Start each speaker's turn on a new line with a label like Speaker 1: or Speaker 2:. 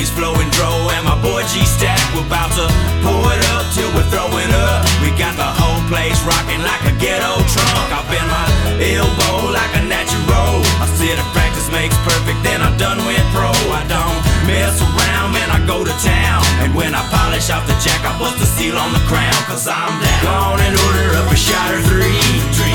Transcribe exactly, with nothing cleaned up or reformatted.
Speaker 1: always flowing dro, and my boy G-Stack, we're about to pour it up till we're throwing up. We got the whole place rocking like a ghetto trunk. I bend my elbow like a natural. I said if practice makes perfect, then I done went pro. I don't mess around, man, I go to town. And when I polish off the jack, I bust the seal on the crown. Cause I'm down. Gone and order up a shot or three.